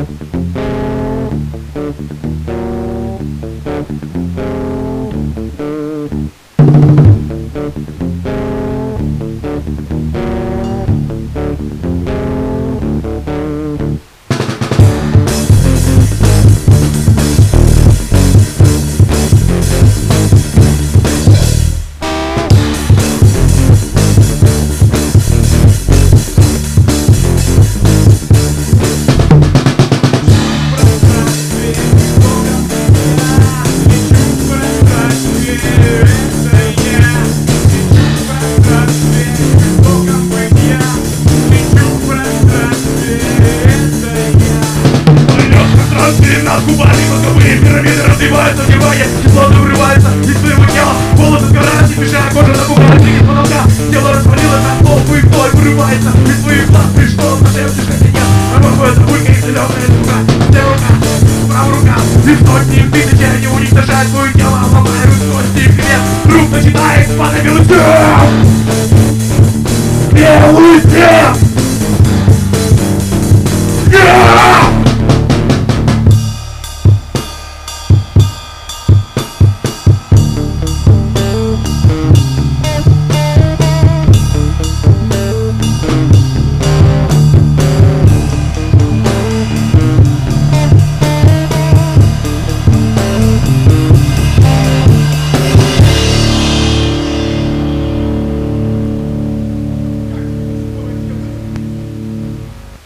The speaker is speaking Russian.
Губами мозговые пирамиды развиваются, вдевая кислоты вырываются из своего тела. Волосы сгорают, не мешая, кожа набухает, двигает с потолка. Тело развалилось на стол, и вновь вырывается из своих глаз. Пришло на шею, слишком сидел, промокает забулька и зеленая рука. Левая рука, правая рука, и в сотни, в тысячи они уничтожают свою тело.